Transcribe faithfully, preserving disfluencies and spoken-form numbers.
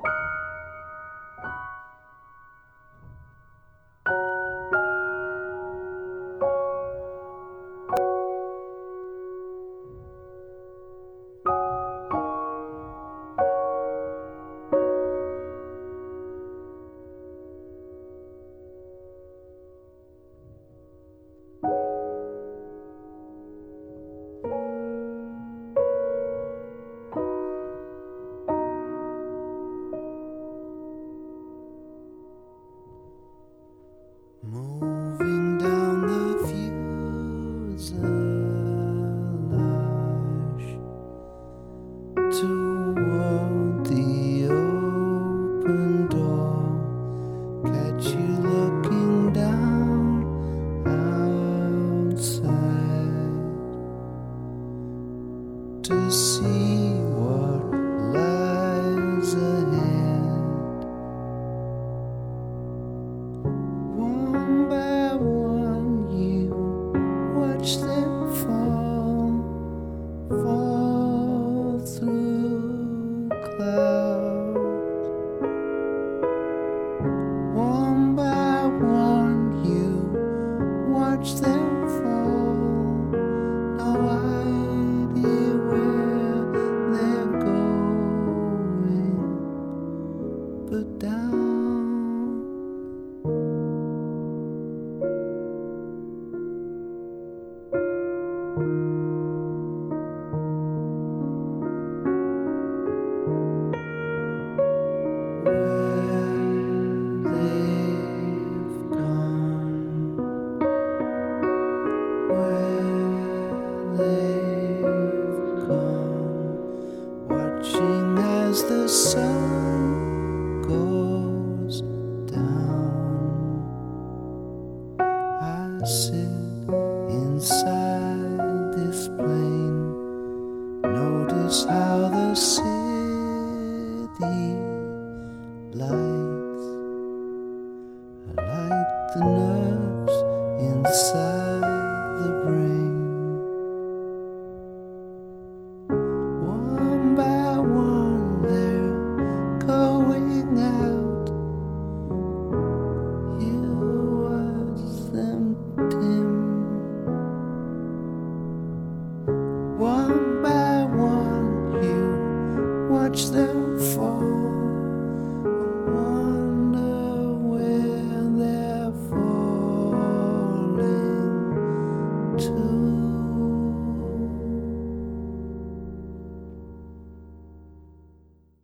Moving down the fuselage toward the open door, catch you looking down outside to see what lies ahead. One by one you watch them fall, fall through clouds. One by one you watch them fall, no idea where they're going, but down. As the sun goes down, I sit inside this plane, notice how the city lights are like the nerves inside the brain. One by one they're going out, you watch them dim. One by one you watch them fall.